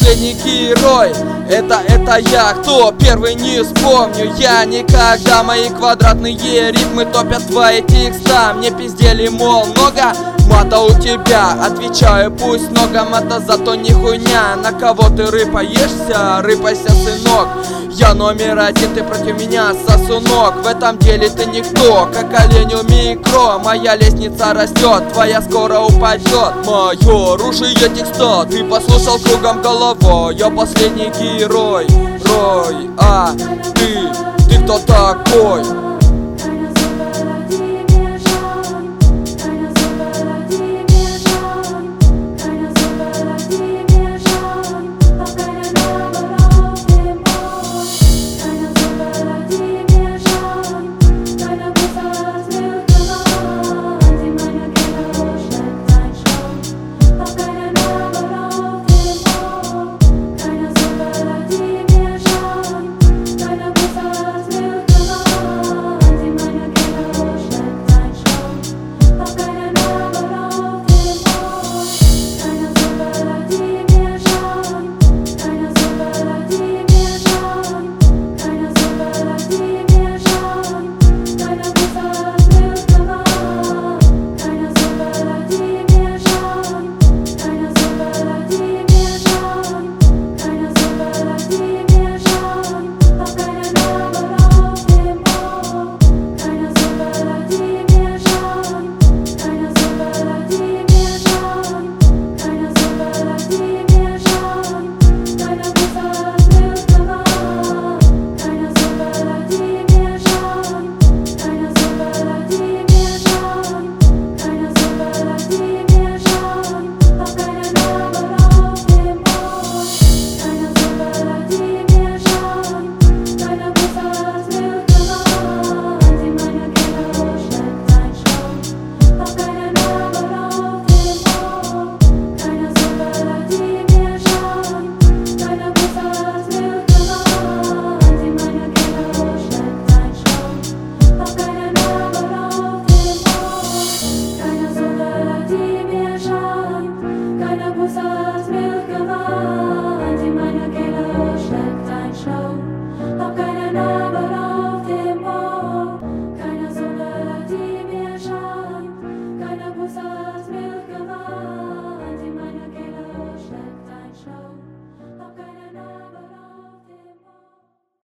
последний герой. Это я, кто первый не вспомню я никогда. Мои квадратные ритмы топят твои текста. Мне пиздели, мол, много мата у тебя. Отвечаю, пусть много мата, зато не хуйня. На кого ты рыпаешься? Рыпайся, сынок. Я номер один, ты против меня, сосунок. В этом деле ты никто, как олень у микро. Моя лестница растет, твоя скоро упадет. Мое оружие текста, ты послушал кругом головой. Я последний герой, Рой, а ты кто такой?